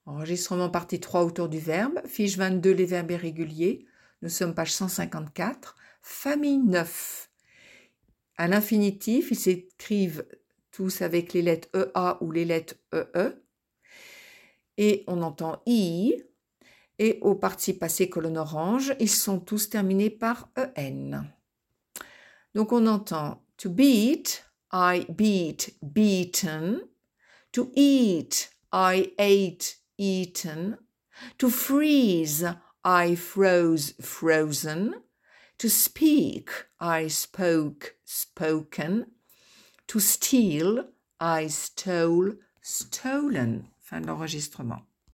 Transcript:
Enregistrement partie 3 autour du verbe. Fiche 22, les verbes irréguliers. Nous sommes page 154. Famille 9. À l'infinitif, ils s'écrivent tous avec les lettres EA ou les lettres EE. Et on entend I. Et au participe passé colonne orange, ils sont tous terminés par EN. Donc on entend to beat, I beat, beaten. To eat, I ate, eaten. To freeze, I froze, frozen. To speak, I spoke, spoken. To steal, I stole, stolen. Fin de l'enregistrement.